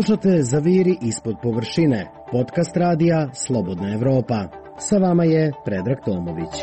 Slušate Zaviri ispod površine, podcast radija Slobodna Evropa. Sa vama je Predrag Tomović.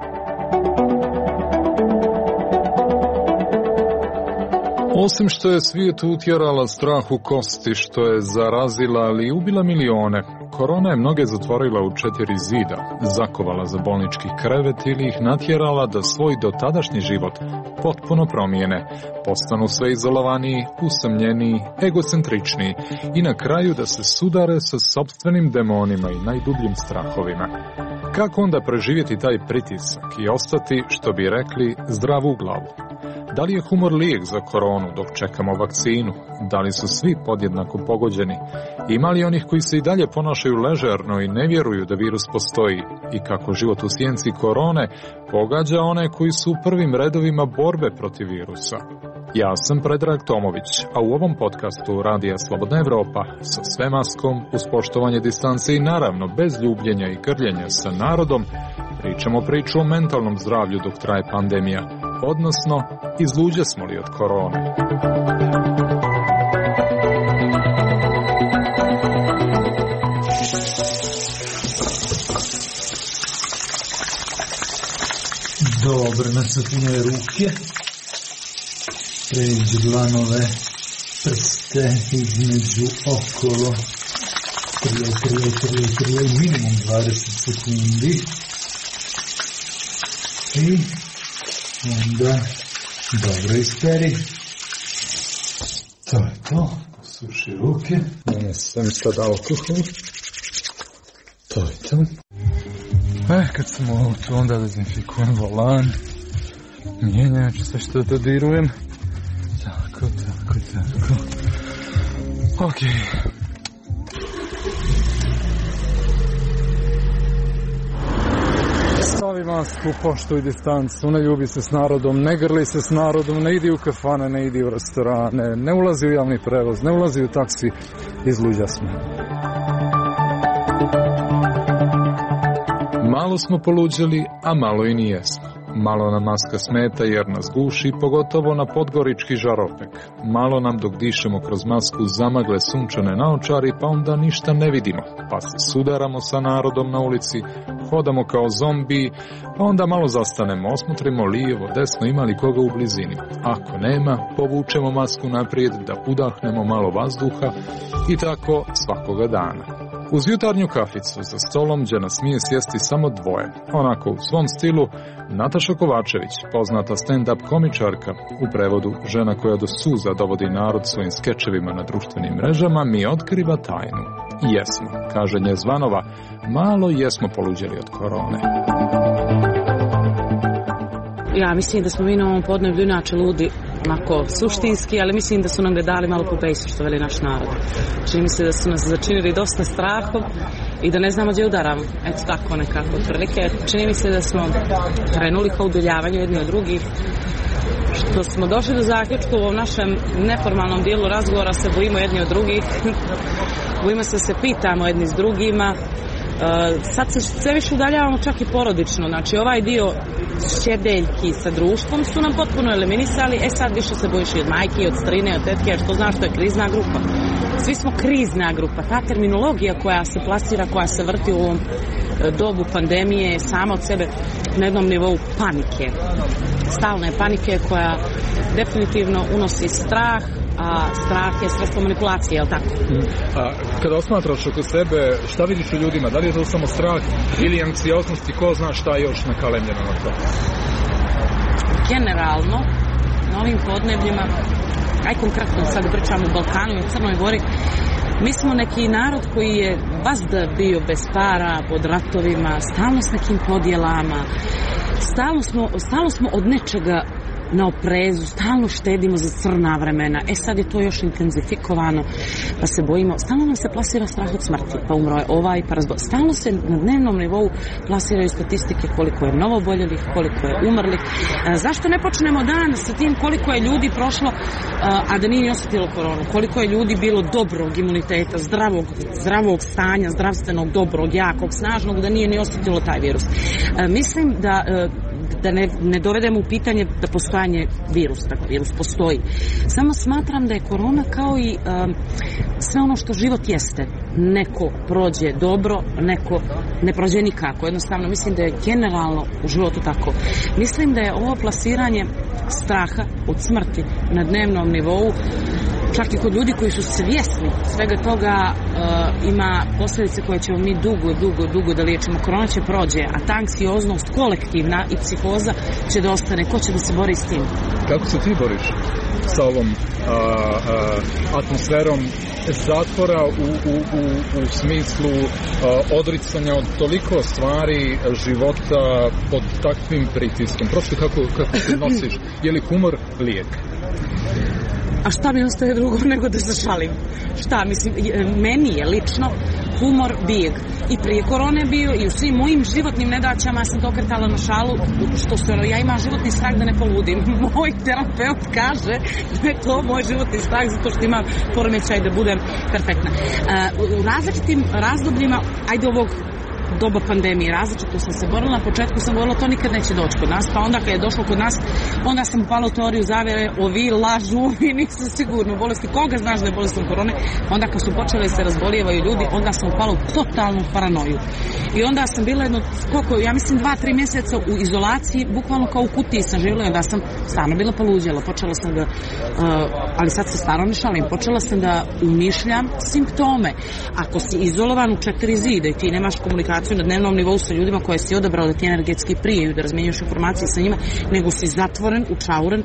Osim što je svijet utjerala strah u kosti, što je zarazila, ali i ubila milione, korona je mnoge zatvorila u 4 zida, zakovala za bolnički krevet ili ih natjerala da svoj dotadašnji život potpuno promijene, postanu sve izolovaniji, usamljeniji, egocentričniji i na kraju da se sudare sa sopstvenim demonima i najdubljim strahovima. Kako onda preživjeti taj pritisak i ostati, što bi rekli, zdrav u glavu? Da li je humor lijek za koronu dok čekamo vakcinu? Da li su svi podjednako pogođeni? Ima li onih koji se i dalje ponašaju ležerno i ne vjeruju da virus postoji? I kako život u sjenci korone pogađa one koji su u prvim redovima borbe protiv virusa? Ja sam Predrag Tomović, a u ovom podcastu Radija Slobodna Evropa sa sve maskom, uz poštovanje distance i naravno bez ljubljenja i grljenja sa narodom, pričamo priču o mentalnom zdravlju dok traje pandemija, odnosno izluđe smo li od korone. Dobro, nasapinjuje ruke, pređi dlanove, prste između okolo, trije, minimum 20 sekundi i onda dobro isperi. To je to, posuši ruke, nanesem sad alkohol, to je to. Kad sam u autu, onda dezinfikujem volan, mjenjač, sve što dodirujem. Tako. Okej. Stavi masku, poštuj distancu, ne ljubi se s narodom, ne grli se s narodom, ne idi u kafane, ne idi u restorane, ne ulazi u javni prevoz, ne ulazi u taksi, izluđa smo. Malo smo poluđili, a malo i nijesmo. Malo nam maska smeta jer nas guši, pogotovo na podgorički žaropek. Malo nam dok dišemo kroz masku zamagle sunčane naočari, pa onda ništa ne vidimo. Pa se sudaramo sa narodom na ulici, hodamo kao zombi, pa onda malo zastanemo, osmotrimo lijevo, desno, ima li koga u blizini. Ako nema, povučemo masku naprijed da udahnemo malo vazduha i tako svakoga dana. Uz jutarnju kaficu za stolom gdje nas smije sjesti samo dvoje, onako u svom stilu, Nataša Kovačević, poznata stand-up komičarka, u prevodu žena koja do suza dovodi narod svojim skečevima na društvenim mrežama, mi otkriva tajnu. Jesmo, kaže nje Zvanova, malo jesmo poluđeli od korone. Ja mislim da smo mi na ovom podneblju inače ludi, onako suštinski, ali mislim da su nam ga dali malo po bejsu, što veli naš narod. Čini mi se da su nas začinili dosta strahom i da ne znamo gdje udaramo. Eto tako nekako otprilike. Čini mi se da smo krenuli ka udaljavanju jedni od drugih, što smo došli do zaključka u ovom našem neformalnom dijelu razgovora se bojimo jedni od drugih, bojimo se pitamo jedni s drugima. Sad se sve više udaljavamo čak i porodično, znači ovaj dio šćerdeljki sa društvom su nam potpuno eliminisali, sad više se bojiš i od majke, od strine, od tetke, što znaš što je krizna grupa. Svi smo krizna grupa, ta terminologija koja se plasira, koja se vrti u ovom dobu pandemije sama od sebe na jednom nivou panike, stalne panike koja definitivno unosi strah, a strah je sredstvo manipulacije, je li tako? A kada osmatraš oko sebe, šta vidiš u ljudima? Da li je to samo strah ili anksioznost i ko zna šta još nakalemljeno na to? Generalno, na ovim podnebljima, aj konkretno sad pričamo o Balkanu i o Crnoj Gori, mi smo neki narod koji je vazda bio bez para, pod ratovima, stalno s nekim podjelama, stalno smo od nečega na oprezu, stalno štedimo za crna vremena. Sad je to još intenzifikovano, pa se bojimo, stalno nam se plasira strah od smrti, pa umro je ovaj, pa stalno se na dnevnom nivou plasiraju statistike koliko je novoboljelih, koliko je umrlih. Zašto ne počnemo dan sa tim koliko je ljudi prošlo, a da nije osjetilo koronu, koliko je ljudi bilo dobrog imuniteta, zdravog stanja, zdravstvenog, dobrog, jakog, snažnog, da nije ni osjetilo taj virus. Mislim da da ne dovedemo u pitanje da postojanje virusa, dakle virus postoji. Samo smatram da je korona kao i sve ono što život jeste. Neko prođe dobro, neko ne prođe nikako. Jednostavno mislim da je generalno u životu tako. Mislim da je ovo plasiranje straha od smrti na dnevnom nivou, čak i kod ljudi koji su svjesni svega toga, ima posljedice koje ćemo mi dugo da liječimo. Korona će prođe, a ta anksioznost kolektivna i psihoza će da ostane. Ko će da se bori s tim? Kako se ti boriš sa ovom atmosferom zatvora u smislu odricanja od toliko stvari života pod takvim pritiskom? Prosto kako se nosiš? Je li humor lijek? A šta mi ostaje drugo nego da se šalim? Šta, mislim, meni je lično humor bijeg. I prije korone bio i u svim mojim životnim nedaćama sam to okretala na šalu, što se ja imam životni strah da ne poludim. Moj terapeut kaže da je to moj životni strah zato što imam poremećaj da budem perfektna. U različitim razdobljima, ajde ovog doba pandemije, različito sam se borila. Na početku sam govorila to nikad neće doći kod nas, pa onda kad je došlo kod nas, onda sam upala u teoriju zavere, ovi lažu, ovi nisu sigurno bolesti. Koga znaš da je bolestan korone? Onda kad su počele se razbolijevaju ljudi, onda sam upala u totalnu paranoju. I onda sam bila ja mislim 2-3 mjeseca u izolaciji, bukvalno kao u kutiji sam živjela, onda sam stvarno bila poluđela. Počela sam da, ali sad se stvarno ne šalim, počela sam da umišljam simptome. Ako si izolovan u 4 zida i ti nemaš komunikaciju na dnevnom nivou sa ljudima koje si odabrao da ti energetski prijeju, da razmjenjuješ informacije sa njima, nego si zatvoren, učauren,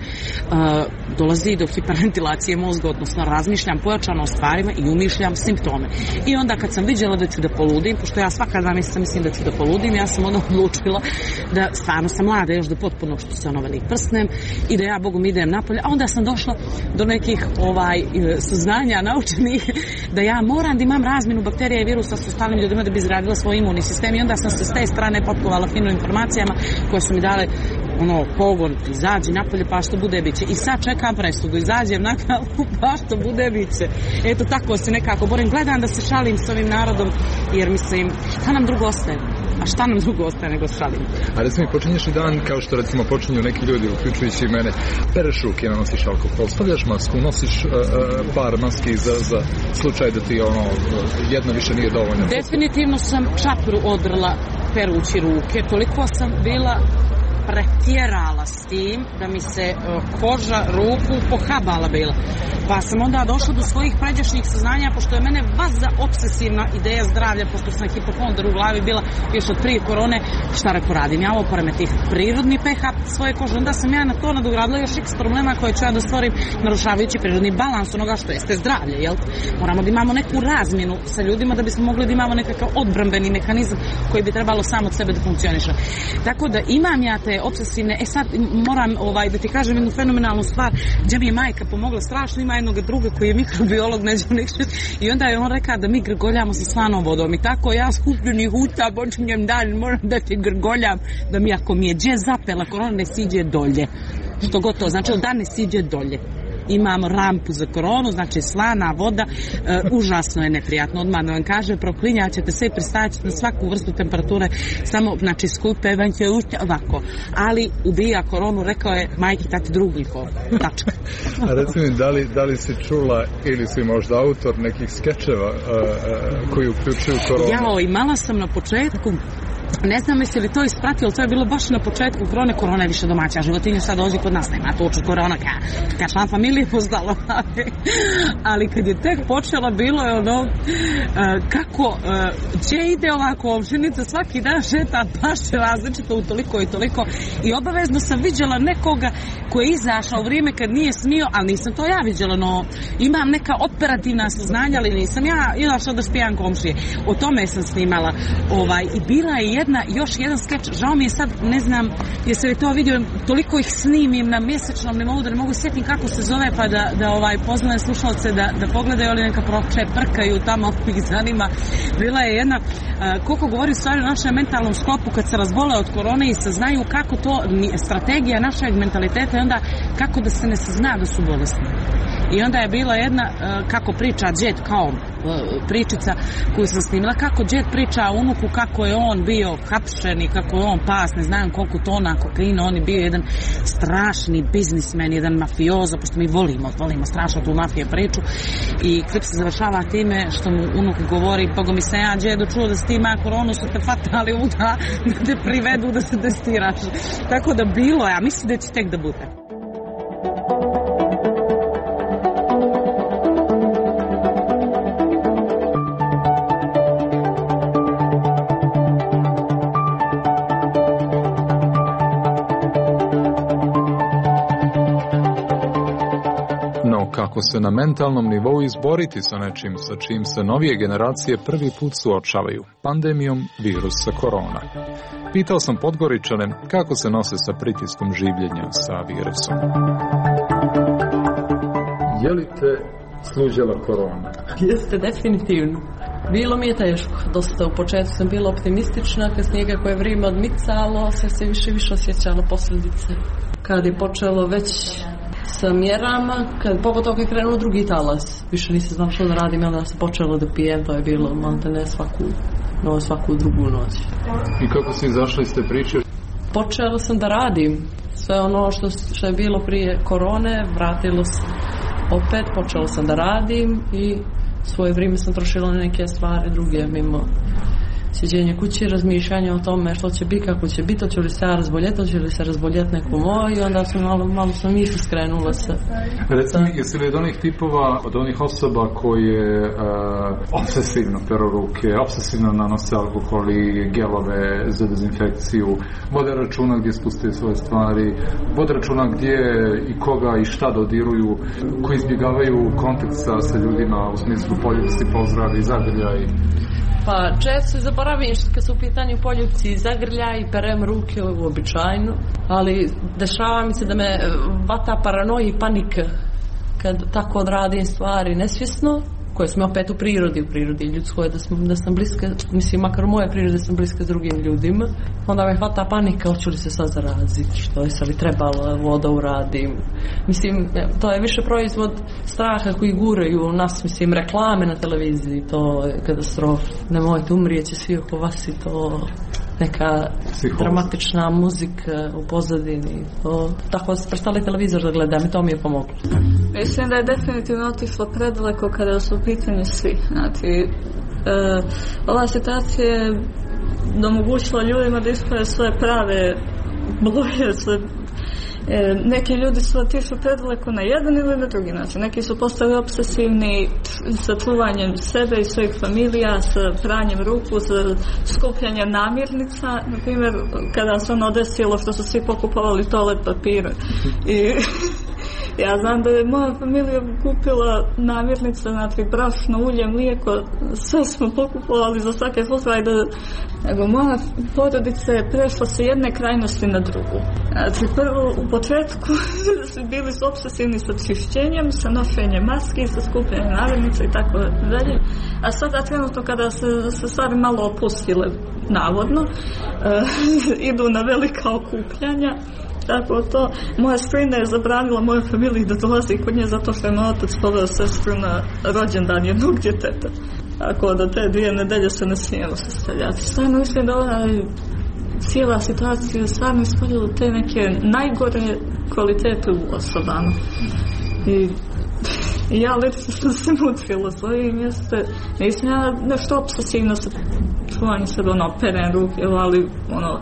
dolazi do hiperventilacije mozga, odnosno razmišljam pojačano o stvarima i umišljam simptome. I onda kad sam vidjela da ću da poludim, pošto ja svaka 2 mjeseca mislim da ću da poludim, ja sam onda odlučila da stvarno sam mlada još da potpuno što se velik prsnem i da ja Bogom idem napolje, a onda sam došla do nekih saznanja naučenih da ja moram da imam razmjenu bakterija i virusa sa ostalim ljudima da bi izgradila svoj imunni sistem i onda sam se s te strane potkovala fino informacijama koje su mi dale pogon, izađi napolje pa što bude biće. I sad čekam presudu, izađem na kavu pa što bude biće. Eto tako se nekako borim, gledam da se šalim s ovim narodom jer mislim šta nam drugo ostaje? A šta nam drugo ostaje nego šalim? A recimo počinješ i dan kao što recimo počinju neki ljudi, uključujući i mene, pereš ruke, nosiš alkohol, stavljaš masku, nosiš par maski za slučaj da ti jedna više nije dovoljna. Definitivno sam čapru odrla perući ruke, toliko sam bila pretjerala s tim da mi se koža ruku pohabala bila. Pa sam onda došla do svojih pređašnjih saznanja, pošto je mene vaza obsesivna ideja zdravlja, pošto sam hipokondar u glavi bila još od prije korone, šta reko radim, ja ovo poremetih prirodni pH svoje kože, onda sam ja na to nadogradila još x problema koje ću ja da stvorim, narušavajući prirodni balans onoga što jeste zdravlje, jel? Moramo da imamo neku razmjenu sa ljudima da bismo mogli da imamo nekakav odbrambeni mehanizam koji bi trebalo sam od sebe da funkcioniše. Tako da imam ja te obsesivne, sad moram da ti kažem jednu fenomenalnu stvar, gdje mi je majka pomogla strašno, ima jednog druga koji je mikrobiolog i onda je on rekao da mi grgoljamo sa slanom vodom i tako ja skupljenih huta počinjem dan, moram da ti grgoljam da mi ako mi je dje zapela korona ne siđe dolje, što gotovo znači da ne siđe dolje. Imamo rampu za koronu, znači slana voda, užasno je neprijatno, odmah da vam kaže, proklinjat ćete se i pristajati na svaku vrstu temperature, samo, znači, skupe, vanjke ušte, ovako. Ali ubija koronu, rekao je majki, tati drugliko. Tačka. A reci mi, da li si čula ili si možda autor nekih skečeva koji uključuju koronu? Imala sam na početku, ne znam jesi li to ispratilo, to je bilo baš na početku korona je više domaća životinja, sad dođi kod nas, nema toču korona, kad član familije pozdalo, ali kad je tek počela, bilo je kako, gdje ide ova komšinica, svaki dan šeta baš različito u toliko i toliko i obavezno sam viđala nekoga koji je izašao u vrijeme kad nije smio, ali nisam to ja viđala, no imam neka operativna saznanja, ali nisam ja izašla da špijam komšije, o tome sam snimala, i bila je još jedan skeč, žao mi je sad, ne znam, jesi li to vidio, toliko ih snimim na mjesečnom nivou da ne mogu sjetiti kako se zove, pa da poznane slušalce da pogledaju, ali neka prkaju tamo, ih zanima. Bila je jedna, koliko govori stvari o našem mentalnom sklopu kad se razbole od korone i saznaju kako to, strategija našeg mentaliteta je onda kako da se ne sazna da su bolesni. I onda je bila jedna, kako priča džet, kao pričica koju sam snimila, kako džet priča o unuku, kako je on bio bio hapšen i kako on pas, ne znam koliko tona kokaina, on je bio jedan strašni biznismen, jedan mafiozo, pošto mi volimo strašno tu mafije priču. I klip se završava time što mu unuk govori, Bogo mi se ja djedo čuo da si ti ima koronu, su te fatali uda, da te privedu da se testiraš. Tako da bilo je, a mislim da će tek da bude. Kako se na mentalnom nivou izboriti sa nečim sa čim se novije generacije prvi put suočavaju, pandemijom virusa korona. Pitao sam Podgoričane kako se nose sa pritiskom življenja sa virusom. Je li te sluđala korona? Jeste, definitivno. Bilo mi je teško, dosta u početku sam bila optimistična, kasnije kako je vrijeme odmicalo, sve se više osjećalo posljedice. Kad je počelo već sa mjerama, pogotovo kad je krenuo drugi talas, više nisam znam što da radim, onda sam počela da pijem, to je bilo maltene svaku drugu noć. I kako si izašla iz te priče? Počela sam da radim sve ono što je bilo prije korone, vratilo se opet, počela sam da radim i svoje vrijeme sam trošila na neke stvari druge, mimo sjeđenje kući, razmišljanje o tome što će biti, kako će biti, hoće li se ja razboljeti, hoće li se razboljeti neko moj, i onda sam malo sam misli skrenula se. Recimo, jesi li od onih tipova, od onih osoba koje obsesivno peru ruke, obsesivno nanose alkohol i gelove za dezinfekciju, vode računa gdje spustaju svoje stvari, vode računa gdje i koga i šta dodiruju, koji izbjegavaju kontakt sa ljudima u smislu poljubci, pozdravi, zagrljaj? Pa često zaboravim što kad su u pitanju poljubci zagrlja i perem ruke uobičajno, ali dešava mi se da me vata paranoja i panika kad tako odradim stvari nesvjesno, koje smo opet u prirodi ljudskoj, da sam bliska, mislim makar u moje prirode da sam bliska s drugim ljudima, onda me hvata panika, hoću li se sad zaraziti, što je sad trebalo voda uradim. Mislim, to je više proizvod straha koji guraju nas, mislim, reklame na televiziji, to je katastrofa. Nemojte, umrijeće svi oko vas i to neka dramatična muzika u pozadini. To, tako se prestali televizor da gledam i to mi je pomoglo. Mislim da je definitivno otišlo predaleko kada su u pitanju svi. Znači, ova situacija je omogućila ljudima da isprave svoje prave boje, neki ljudi su otišli predaleko na jedan ili na drugi način. Neki su postali obsesivni sa čuvanjem sebe i svojih familija, sa pranjem ruku, sa skupljanjem namirnica. Na primjer, kada se ono desilo što su svi pokupovali toalet papira. I ja znam da je moja familija kupila namirnice, znači brašno, ulje, mlijeko, sve smo pokupovali za svake slučaje, nego moja porodica je prešla sa jedne krajnosti na drugu. Znači prvo u početku bili su obsesivni sa čišćenjem, sa nošenjem maski, sa skupljanjem namirnica i tako dalje. A sada trenutno kada se stvari malo opustile, navodno, idu na velika okupljanja. Tako to, moja strina je zabranila mojoj familiji da dolazi kod nje zato što je moj otac poveo sestru na rođendan jednog djeteta. Tako da te 2 nedelje se ne smijemo sastavljati. Stvarno mislim da ona cijela situacija stvarno ispoljila te neke najgore kvalitete u osobama. I ja lično sam se mutrila s ovim mjeste. Nisam ja nešto obsesivno sa čuvanjem sebe, perem ruke, ali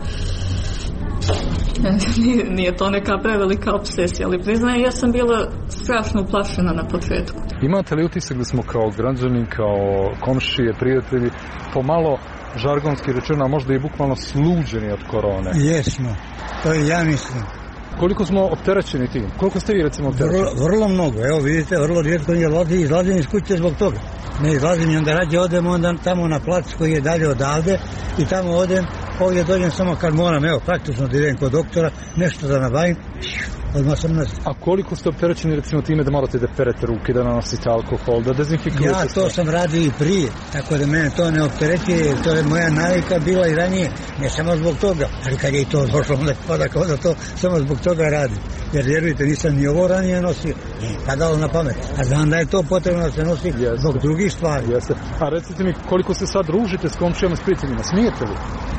nije to neka prevelika obsesija, ali priznajem, ja sam bila strašno uplašena na početku. Imate li utisak da smo kao građani, kao komšije, prijatelji, pomalo žargonski rečeno, a možda i bukvalno sluđeni od korone? Jesmo, to i ja mislim. Koliko smo opterećeni tim? Koliko ste vi recimo opterećeni? Vrlo mnogo, evo vidite, vrlo rijetko izlazim iz kuće zbog toga. Ne izlazim i onda rađe odem onda tamo na plac koji je dalje odavde i tamo odem, ovdje dođem samo kad moram, evo praktično da idem kod doktora, nešto da nabavim, odmah sam nas. A koliko ste opterećeni recimo time da morate da perete ruke, da nanosite alkohol, da dezinfikujete? Ja to sam radio i prije, tako da mene to ne opterećuje, to je moja navika bila i ranije, ne samo zbog toga, ali kad je i to došlo, onda pada kao da to samo zbog toga radim. Jer vjerujte, nisam ni ovo ranije nosio, nije padalo na pamet, a znam da je to potrebno da se nosi zbog drugih stvari. Jeste. A recite mi, koliko se sad družite s komšijama, s prijateljima, smijete li?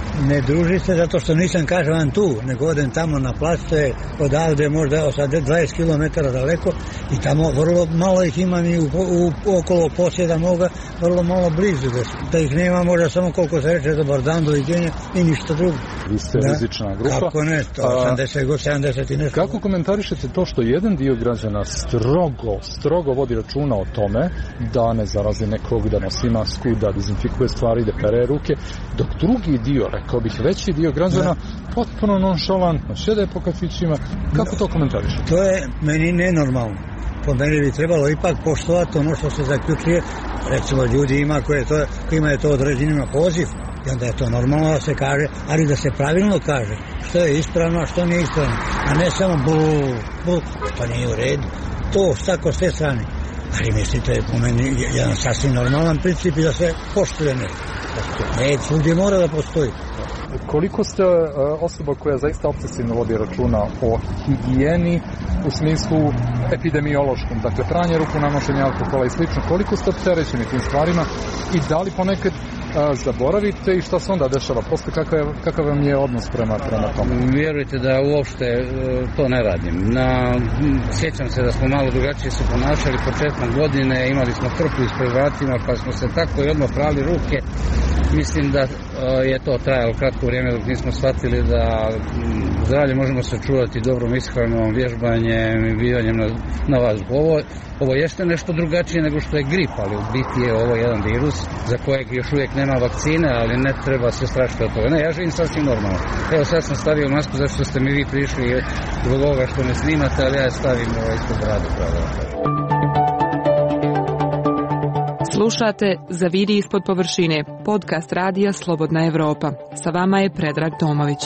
ne druži se zato što nisam, kažem vam, tu, nego odem tamo na plac, to je odavde možda 20 km daleko i tamo vrlo malo ih imam i okolo posjeda moga, vrlo malo blizu, da ih nema možda samo koliko se reče dobar dan, doviđenja i ništa drugo. Vi ste rizična grupa. Kako ne, to 80 i nešto. Kako komentarišete to što jedan dio građana strogo vodi računa o tome da ne zarazi nekog, da nosi masku, da dezinfikuje stvari, da pere ruke, dok drugi dio, rekao bih veći dio građana, potpuno nonšalantno sjede po kafićima. Kako to komentarišete? To je meni nenormalno. Po meni bi trebalo ipak poštovati ono što se zaključuje. Recimo ljudi ima je to određenima poziv i onda je to normalno da se kaže, ali da se pravilno kaže što je ispravno, a što nije ispravno, a ne samo pa nije u redu. To tako s te strane. Ali mislite, po meni jedan sasvim normalan princip i da se poštuje nešto. Ne, svugdje mora da postoji. Koliko ste osoba koja zaista obsesivno vodi računa o higijeni u smislu epidemiološkom, dakle pranje ruku, nanošenje alkohola i slično, koliko ste opterećeni tim stvarima i da li ponekad zaboravite i šta se onda dešava? Posle kakav vam je odnos prema tome? Vjerujte da uopšte to ne radim. Sjećam se da smo malo drugačije se ponašali početkom godine, imali smo trku ispred vratima pa smo se tako i odmah prali ruke. Mislim da je to trajalo kratko vrijeme dok nismo shvatili da zdravlje možemo sačuvati dobrom ishranom, vježbanjem i bivanjem na vazduhu. Ovo jeste nešto drugačije nego što je grip, ali u biti je ovo jedan virus za kojeg još uvijek nema vakcine, ali ne treba se strašiti od toga. Ne, ja živim sasvim normalno. Evo sad sam stavio masku zašto ste mi vi prišli zbog ovoga što me snimate, ali ja je stavim ispod brade. Slušate Zaviri ispod površine, podcast radija Slobodna Evropa. Sa vama je Predrag Tomović.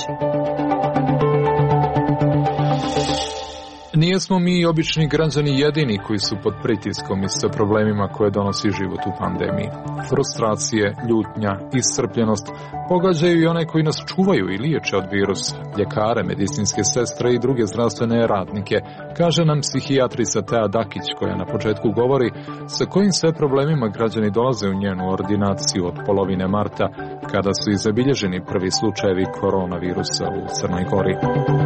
Nijesmo mi obični građani jedini koji su pod pritiskom i sa problemima koje donosi život u pandemiji. Frustracije, ljutnja, iscrpljenost pogađaju i one koji nas čuvaju i liječe od virusa, ljekare, medicinske sestre i druge zdravstvene radnike, kaže nam psihijatrica Teja Dakić, koja na početku govori sa kojim sve problemima građani dolaze u njenu ordinaciju od polovine marta, kada su i zabilježeni prvi slučajevi koronavirusa u Crnoj Gori.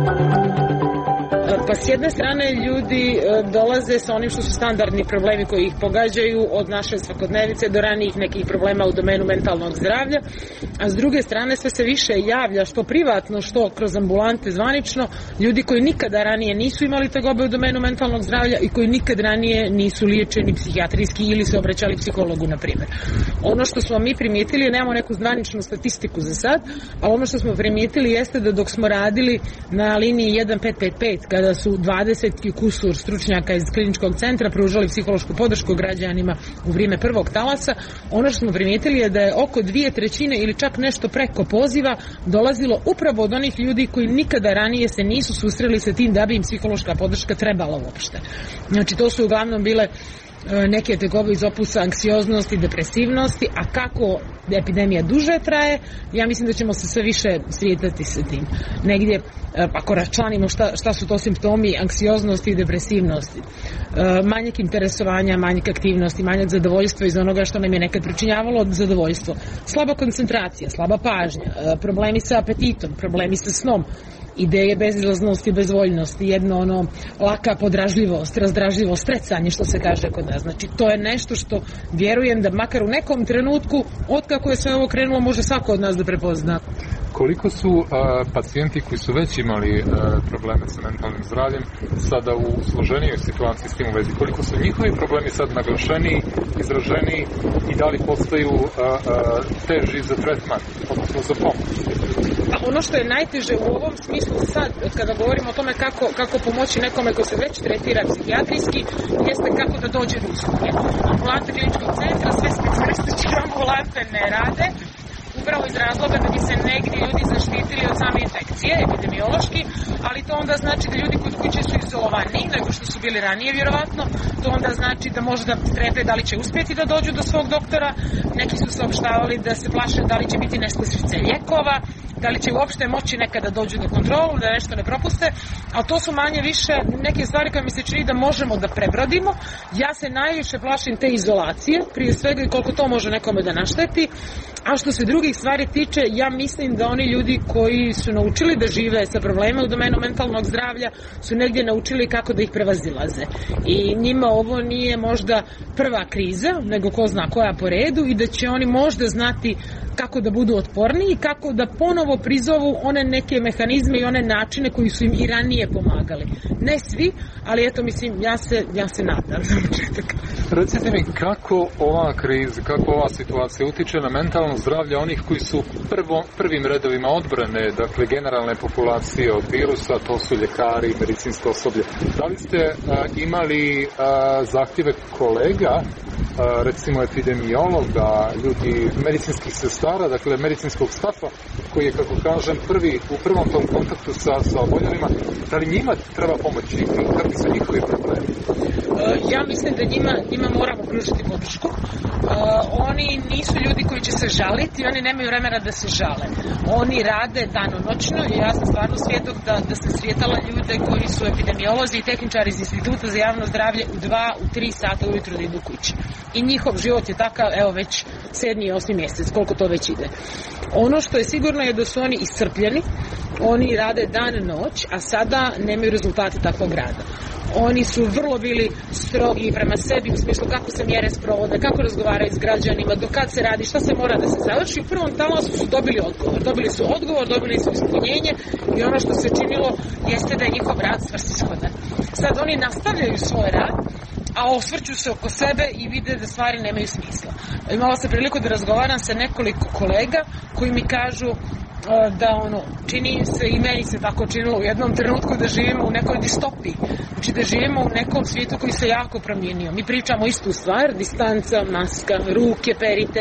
Pa s jedne strane ljudi dolaze sa onim što su standardni problemi koji ih pogađaju od naše svakodnevice do ranijih nekih problema u domenu mentalnog zdravlja, a s druge strane sve se više javlja što privatno, što kroz ambulante zvanično, ljudi koji nikada ranije nisu imali tegobe u domenu mentalnog zdravlja i koji nikad ranije nisu liječeni psihijatrijski ili se obraćali psihologu, na primjer. Ono što smo mi primijetili, nemamo neku zvaničnu statistiku za sad, ali ono što smo primijetili jeste da dok smo radili na liniji 1555, kada su 20 kusur stručnjaka iz kliničkog centra pružali psihološku podršku građanima u vrijeme prvog talasa, ono što smo primijetili je da je oko 2/3 ili čak nešto preko poziva dolazilo upravo od onih ljudi koji nikada ranije se nisu susreli sa tim da bi im psihološka podrška trebala uopšte. Znači to su uglavnom bile neke tegobe iz opusa anksioznosti, depresivnosti, a kako epidemija duže traje, ja mislim da ćemo se sve više sretati sa tim. Negdje, ako računamo šta su to simptomi anksioznosti i depresivnosti, manjak interesovanja, manjak aktivnosti, manjak zadovoljstva iz onoga što nam je nekad pričinjavalo zadovoljstvo, slaba koncentracija, slaba pažnja, problemi sa apetitom, problemi sa snom, ideje bezizlaznosti, bezvoljnosti, jedno laka podražljivost, razdražljivost, strecanje, što se kaže kod nas. Znači, to je nešto što vjerujem da makar u nekom trenutku, otkako je sve ovo krenulo, može svako od nas da prepozna. Koliko su pacijenti koji su već imali probleme sa mentalnim zdravljem sada u složenijoj situaciji s tim u vezi? Koliko su njihovi problemi sad naglašeniji, izraženiji i da li postaju teži za tretman, odnosno za pomoć? Ono što je najteže u ovom smislu sad, kada govorimo o tome kako pomoći nekome ko se već tretira psihijatrijski, jeste kako da dođe do usluge. Ambulante kliničkog centra, sve specijalističke ambulante ne rade, upravo iz razloga da bi se negdje ljudi zaštitili od same infekcije, epidemiološki, ali to onda znači da ljudi kod kuće su izolovaniji nego što su bili ranije, vjerovatno. To onda znači da možda strepe da li će uspjeti da dođu do svog doktora, neki su saopštavali da se plaše da li će biti nestašice lijekova, da li će uopšte moći nekada dođu do kontrolu, da nešto ne propuste, ali to su manje više neke stvari koje mi se čini da možemo da prebrodimo. Ja se najviše plašim te izolacije, prije svega i koliko to može nekome da našteti, a što se drugih stvari tiče, ja mislim da oni ljudi koji su naučili da žive sa problemima u domenu mentalnog zdravlja su negdje naučili kako da ih prevazilaze. I njima ovo nije možda prva kriza, nego ko zna koja po redu, i da će oni možda znati kako da budu otporniji i kako da ponovo prizovu one neke mehanizme i one načine koji su im i ranije pomagali. Ne svi, ali eto, mislim, ja se nadam za početak. Recite mi, kako ova kriza, kako ova situacija utiče na mentalno zdravlje onih koji su prvim redovima odbrane, dakle generalne populacije od virusa, to su ljekari, medicinsko osoblje. Da li ste imali zahtjeve kolega, recimo epidemiologa, ljudi, medicinskih sestara, dakle medicinskog stafa, koji je, kako kažem, u prvom tom kontaktu sa oboljelima, da li njima treba pomoći? Kakvi su njihovi problemi? Ja mislim da njima moramo pružiti podršku. Oni nisu ljudi koji će se žaliti, oni nemaju vremena da se žale. Oni rade danonoćno i ja sam stvarno svjedok da sam sretala ljude koji su epidemiolozi i tehničari iz Instituta za javno zdravlje u 2, u 3 sata ujutro da idu kući. I njihov život je takav, evo već 7. i 8. mjesec, koliko to već ide. Ono što je sigurno je da su oni iscrpljeni, oni rade dan noć, a sada nemaju rezultate takvog rada. Oni su vrlo bili strogi prema sebi u smislu kako se mjere sprovode, kako razgovaraju s građanima, do kad se radi, šta se mora da se završi. U prvom talasu su dobili odgovor. Dobili su ispunjenje i ono što se činilo jeste da je njihov rad svrsishodan. Sad oni nastavljaju svoj rad, a osvrću se oko sebe i vide da stvari nemaju smisla. Imala sam priliku da razgovaram sa nekoliko kolega koji mi kažu da čini se i meni se tako činilo u jednom trenutku da živimo u nekoj distopiji. Znači da živimo u nekom svijetu koji se jako promijenio. Mi pričamo istu stvar, distanca, maska, ruke perite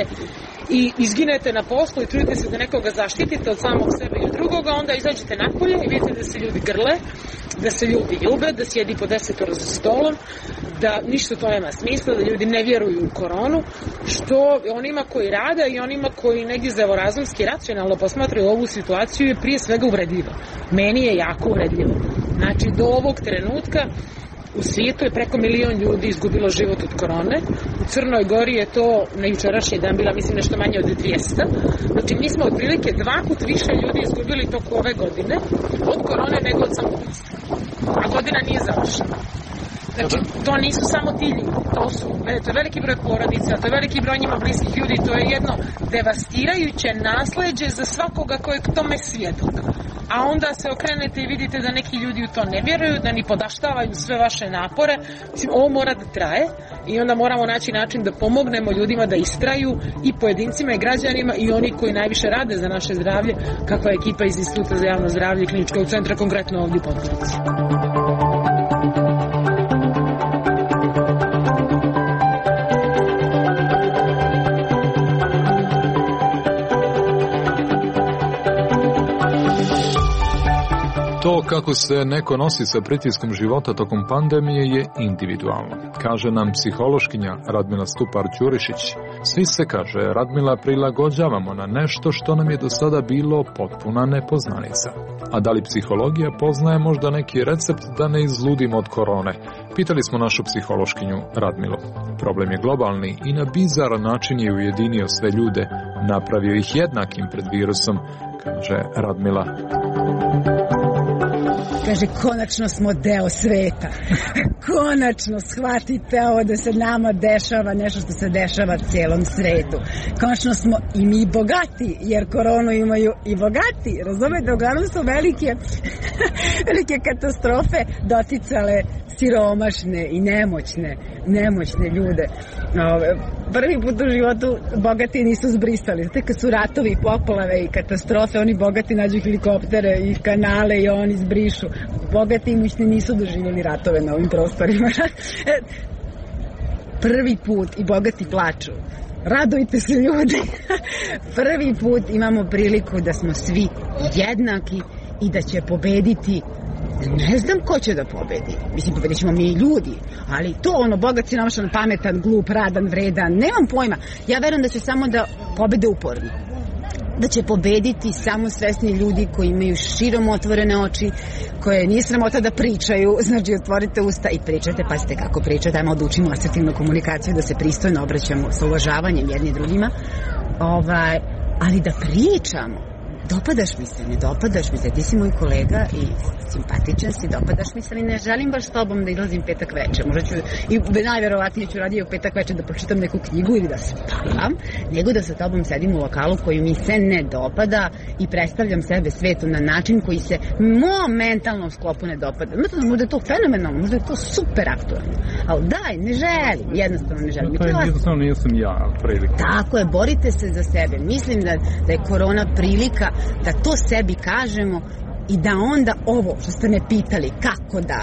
i izginete na poslu i trudite se da nekoga zaštitite od samog sebe i od drugoga, onda izađete napolje i vidite da se ljudi grle, da se ljudi ljube, da sjedi po 10 za stolom, da ništa to nema smisla, da ljudi ne vjeruju u koronu, što onima koji rade i onima koji negdje zdravorazumski racionalno posmatraju ovu situaciju je prije svega uvredljivo. Meni je jako uvredljivo. Znači, do ovog trenutka u svijetu je preko 1 milion ljudi izgubilo život od korone. U Crnoj Gori je to na jučerašnji dan bila, mislim, nešto manje od 200. Znači, mi smo otprilike 2 put više ljudi izgubili toku ove godine od korone nego od samoubistva. A godina nije završena. Znači, to nisu samo ti ljudi, to je veliki broj porodica, to je veliki broj njima bliskih ljudi, to je jedno devastirajuće nasleđe za svakoga koji je tome svjedok. A onda se okrenete i vidite da neki ljudi u to ne vjeruju, da ni podaštavaju sve vaše napore. Mislim, ovo mora da traje i onda moramo naći način da pomognemo ljudima da istraju, i pojedincima i građanima i oni koji najviše rade za naše zdravlje, kakva je ekipa iz Instituta za javno zdravlje i Kliničkog centra, konkretno ovdje u Podgorici. To kako se neko nosi sa pritiskom života tokom pandemije je individualno, kaže nam psihološkinja Radmila Stupar-Ćurišić. Svi se, kaže Radmila, prilagođavamo na nešto što nam je do sada bilo potpuna nepoznanica. A da li psihologija poznaje možda neki recept da ne izludimo od korone? Pitali smo našu psihološkinju Radmilu. Problem je globalni i na bizaran način je ujedinio sve ljude, napravio ih jednakim pred virusom, kaže Radmila. Kaže, konačno smo deo sveta. Konačno shvatite ovo da se nama dešava nešto što se dešava cijelom svetu. Konačno smo i mi bogati, jer koronu imaju i bogati. Razumete, uglavnom su velike katastrofe doticale siromašne i nemoćne ljude. Prvi put u životu bogati nisu zbrisali. Znate, kad su ratovi, poplave i katastrofe, oni bogati nađu helikoptere i kanale i oni zbrišu. Bogati imućni nisu doživjeli ratove na ovim prostorima. Prvi put i bogati plaču. Radujte se, ljudi. Prvi put imamo priliku da smo svi jednaki i da će pobediti. Ne znam ko će da pobedi. Mislim, pobedit ćemo mi ljudi. Ali to, bogat, siromašan, pametan, glup, radan, vredan, nemam pojma. Ja verujem da će samo da pobede uporni. da će pobediti samo svesni ljudi koji imaju širom otvorene oči, koje nije sramota da pričaju, znači otvorite usta i pričajte, pazite kako pričate, ajmo da učimo asertivnu komunikaciju, da se pristojno obraćamo sa uvažavanjem jedni drugima, ali da pričamo. Dopadaš mi se, ne dopadaš mi se, ti si moj kolega i simpatičan si, dopadaš mi se, ali ne želim baš s tobom da izlazim petak veče. Možda ću, i najverovatnije ću raditi u petak veče da pročitam neku knjigu ili da spavam, nego da sa tobom sedim u lokalu koji mi se ne dopada i predstavljam sebe svetu na način koji se mom mentalnom sklopu ne dopada. Možda je to fenomenalno, možda je to super aktualno, ali daj, ne želim, jednostavno ne želim. To jednostavno nisam ja prilika. Tako je, borite se za sebe. Mislim da je korona prilika da to sebi kažemo i da onda ovo što ste me pitali kako da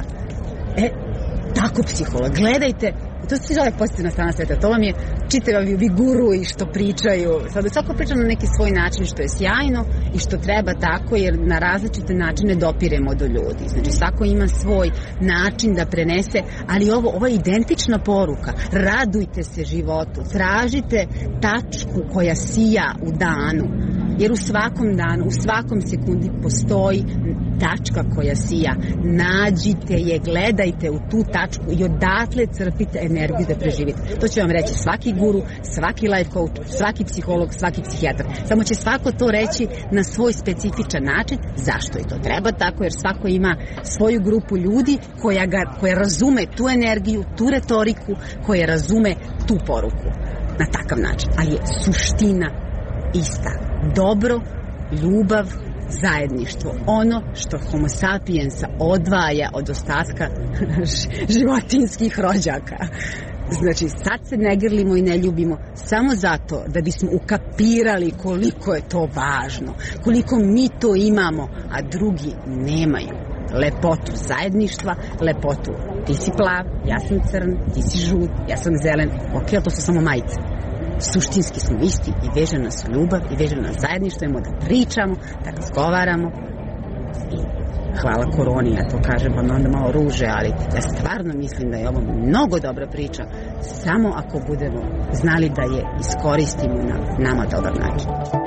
tako psiholog, gledajte, to se zove pozitivna strana sveta, to vam je čitavi vi guru i što pričaju, sad svako priča na neki svoj način što je sjajno i što treba tako, jer na različite načine dopiremo do ljudi, znači svako ima svoj način da prenese, ali ovo je identična poruka, radujte se životu, tražite tačku koja sija u danu, jer u svakom danu, u svakom sekundi postoji tačka koja sija. Nađite je, gledajte u tu tačku i odatle crpite energiju da preživite. To će vam reći svaki guru, svaki life coach, svaki psiholog, svaki psihijatar. Samo će svako to reći na svoj specifičan način. Zašto je to treba tako? Jer svako ima svoju grupu ljudi koja razume tu energiju, tu retoriku, koja razume tu poruku. Na takav način. Ali je suština ista. Dobro, ljubav, zajedništvo. Ono što homo sapiensa odvaja od ostatka životinjskih rođaka. Znači, sad se ne grlimo i ne ljubimo samo zato da bismo ukapirali koliko je to važno, koliko mi to imamo, a drugi nemaju. Lepotu zajedništva, lepotu ti si plav, ja sam crn, ti si žut, ja sam zelen. Ok, ali to su samo majice. Suštinski smo isti i veže nas ljubav i veže nas zajedništvo, imamo da pričamo, da razgovaramo i hvala koroni, ja to kažem, pa onda malo ruže, ali ja stvarno mislim da je ovo mnogo dobra priča, samo ako budemo znali da je iskoristimo na nama dobar način.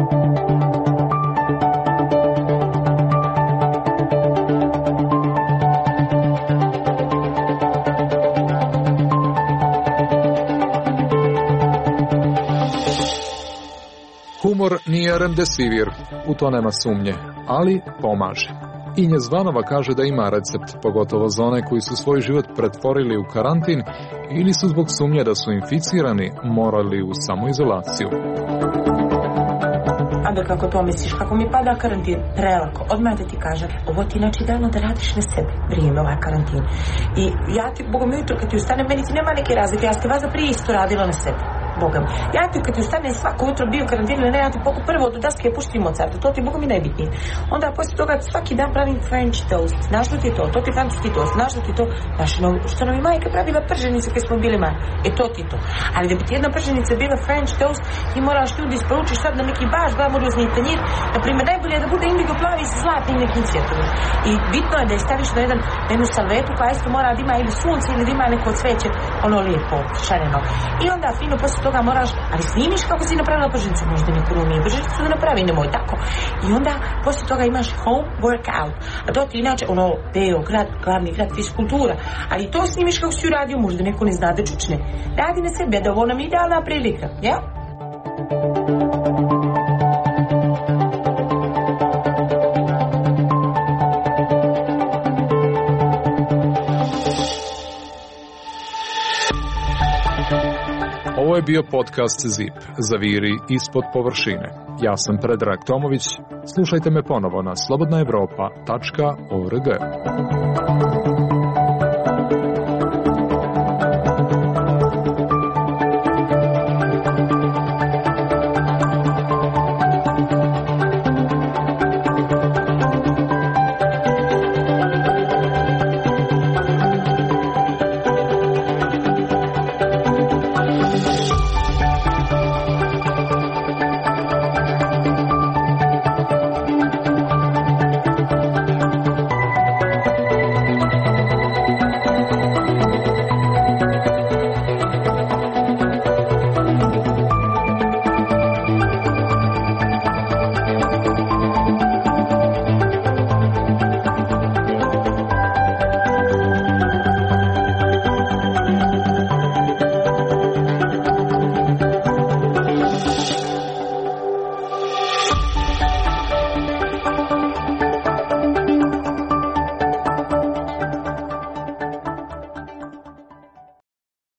Humor nije remdesivir, u to nema sumnje, ali pomaže. Inje Zvanova kaže da ima recept, pogotovo za one koji su svoj život pretvorili u karantin ili su zbog sumnje da su inficirani morali u samoizolaciju. Ado, kako to misliš, kako mi pada karantin? Prelako, odmah da ti kažem, ovo ti znači idealno da radiš na sebi, vrijeme ovaj karantin. I ja ti, Bogom jutro, kad ti ustane, meni ti nema neke razlike, ja ste vas za prije isto radila na sebi. Bogom. Ja ti kad ti ustane svako jutro bio karantin ili ne, ja ti prvo do daske puštim Mozart, to ti Bogom i najbitnije. Onda poslije toga svaki dan pravim French toast, znaš da ti to ti francuski toast, znaš da ti to, znaš što nam je majka pravila prženice kad smo bili mali, to ti to. Ali da bi ti jedna prženica bila French toast, ti moraš ljudi isporučiš sad na neki baš glamurozni tanjir, na primjer najbolje je da bude indigo plavi sa zlatnim nekim cvjetovima. I bitno je da je staviš na jednu salvetu koja isto mora da ima ili sunce ili da ima neko cveće, ono lijepo, šareno. I onda fino poslije toga moraš, ali snimiš kako si napravila prženicu, možda niko nije prženicu da napravi, nemoj tako. I onda poslije toga imaš home workout, a to ti inače ono Beograd, glavni grad fiskultura, ali to snimiš kako si uradio, možda neko ne zna da čučne. Radi na sebe, da ovo nam je idealna prilika, ja? Ovo je bio podcast ZIP, Zaviri ispod površine. Ja sam Predrag Tomović, slušajte me ponovo na slobodnaevropa.org.